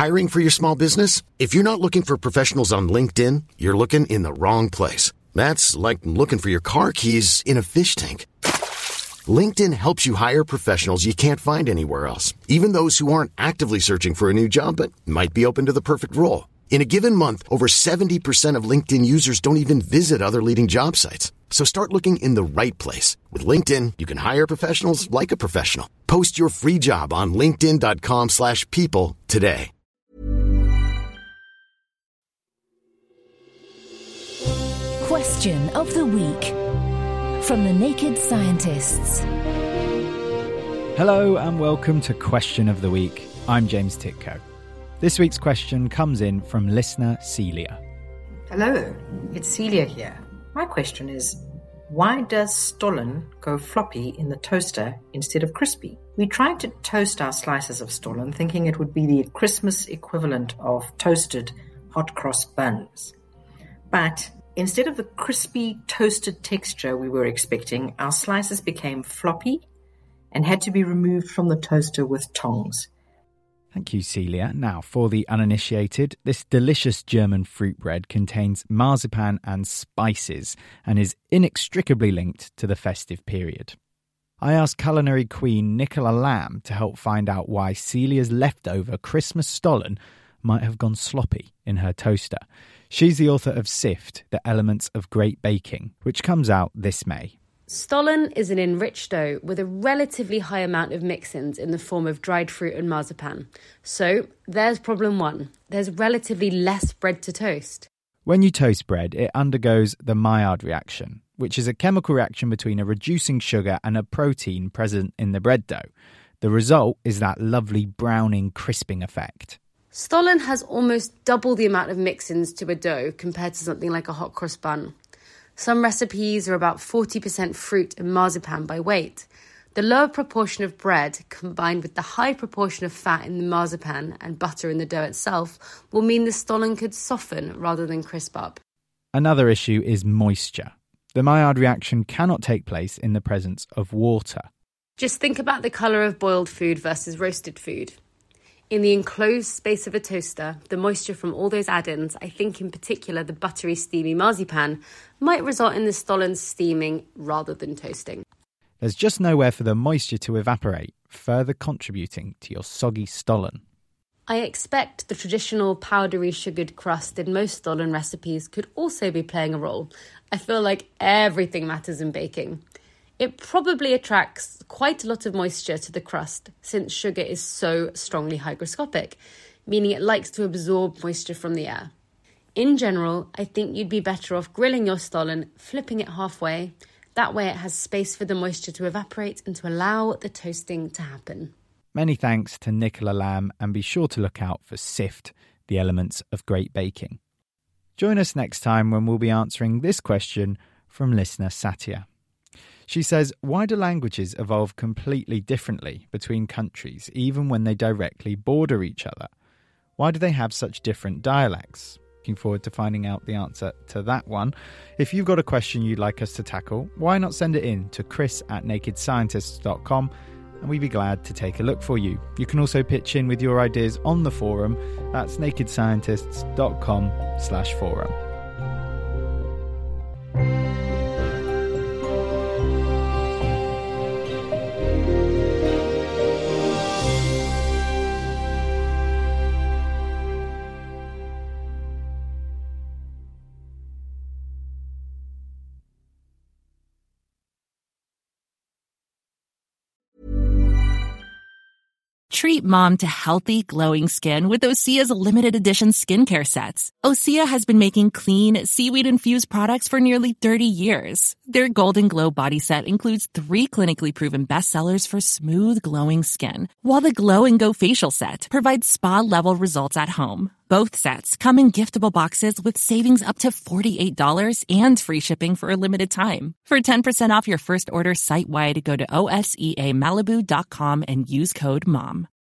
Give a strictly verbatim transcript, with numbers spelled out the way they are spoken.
Hiring for your small business? If you're not looking for professionals on LinkedIn, you're looking in the wrong place. That's like looking for your car keys in a fish tank. LinkedIn helps you hire professionals you can't find anywhere else, even those who aren't actively searching for a new job but might be open to the perfect role. In a given month, over seventy percent of LinkedIn users don't even visit other leading job sites. So start looking in the right place. With LinkedIn, you can hire professionals like a professional. Post your free job on linkedin.com slash people today. Question of the week from the Naked Scientists. Hello and welcome to Question of the Week. I'm James Titko. This week's question comes in from listener Celia. Hello, it's Celia here. My question is, why does stollen go floppy in the toaster instead of crispy? We tried to toast our slices of stollen thinking it would be the Christmas equivalent of toasted hot cross buns. But instead of the crispy toasted texture we were expecting, our slices became floppy and had to be removed from the toaster with tongs. Thank you, Celia. Now, for the uninitiated, this delicious German fruit bread contains marzipan and spices and is inextricably linked to the festive period. I asked culinary queen Nicola Lamb to help find out why Celia's leftover Christmas stollen might have gone sloppy in her toaster. She's the author of Sift, The Elements of Great Baking, which comes out this May. Stollen is an enriched dough with a relatively high amount of mix-ins in the form of dried fruit and marzipan. So there's problem one. There's relatively less bread to toast. When you toast bread, it undergoes the Maillard reaction, which is a chemical reaction between a reducing sugar and a protein present in the bread dough. The result is that lovely browning, crisping effect. Stollen has almost double the amount of mix-ins to a dough compared to something like a hot cross bun. Some recipes are about forty percent fruit and marzipan by weight. The lower proportion of bread, combined with the high proportion of fat in the marzipan and butter in the dough itself, will mean the stollen could soften rather than crisp up. Another issue is moisture. The Maillard reaction cannot take place in the presence of water. Just think about the colour of boiled food versus roasted food. In the enclosed space of a toaster, the moisture from all those add-ins, I think in particular the buttery, steamy marzipan, might result in the stollen steaming rather than toasting. There's just nowhere for the moisture to evaporate, further contributing to your soggy stollen. I expect the traditional powdery sugared crust in most stollen recipes could also be playing a role. I feel like everything matters in baking. It probably attracts quite a lot of moisture to the crust since sugar is so strongly hygroscopic, meaning it likes to absorb moisture from the air. In general, I think you'd be better off grilling your stollen, flipping it halfway. That way it has space for the moisture to evaporate and to allow the toasting to happen. Many thanks to Nicola Lamb, and be sure to look out for Sift, The Elements of Great Baking. Join us next time when we'll be answering this question from listener Satya. She says, why do languages evolve completely differently between countries, even when they directly border each other? Why do they have such different dialects? Looking forward to finding out the answer to that one. If you've got a question you'd like us to tackle, why not send it in to chris at naked scientists dot com and we'd be glad to take a look for you. You can also pitch in with your ideas on the forum. That's naked scientists dot com slash forum. Treat mom to healthy, glowing skin with Osea's limited edition skincare sets. Osea has been making clean, seaweed-infused products for nearly thirty years. Their Golden Glow body set includes three clinically proven bestsellers for smooth, glowing skin, while the Glow and Go facial set provides spa-level results at home. Both sets come in giftable boxes with savings up to forty-eight dollars and free shipping for a limited time. For ten percent off your first order site-wide, go to O S E A Malibu dot com and use code MOM.